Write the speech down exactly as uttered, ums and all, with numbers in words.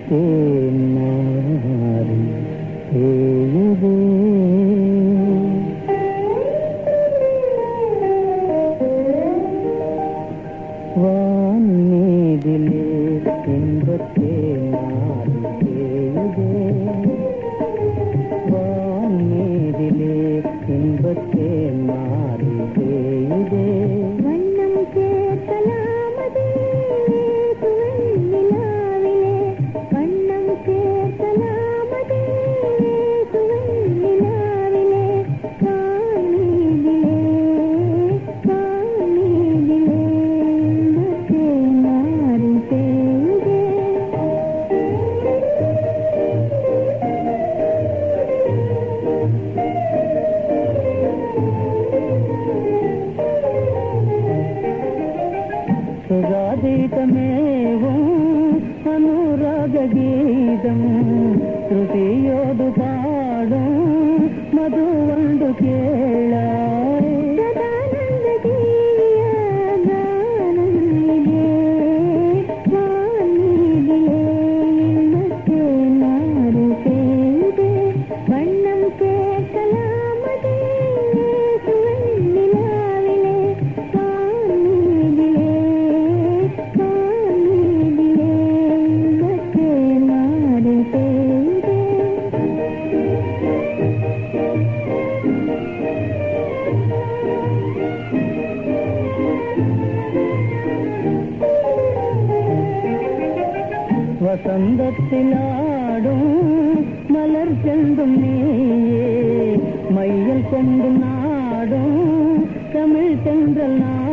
தேனாரி தேயுதே. வான்மீதிலே இன்பத் தேனாரி தேயுதே. வான்மீதிலே இன்பத் தேனாரி தேயுதே. வண்ணம் சேர்க்கலாமதே சுவெண்ணிலாவிலே, வண்ணம் சேர்க்கலாமதே சுவெண்ணிலாவிலே, கால்மீதிலே கால்மீதிலே இன்பத் தேனாரி தேயுதே. சுராதீதமேவும் அனுராக கீதம் ஸ்ருதியோடு பாடும் மதுவண்டு கேளாய். சதானந்த தீய கானமிலே, வான்மீதிலே இன்பத் தேனாரி தேயுதே. வண்ணம் சேர்க்கலாமதே சுவெண்ணிலாவிலே, கால்மீதிலே கால்மீதிலே இன்பத் தேனாரி தேயுதே. வசந்தத்திலாடும் மலர் செந்தும் நீயே, மையல் கொண்டு நாடும் தமிழ் தென்றல்.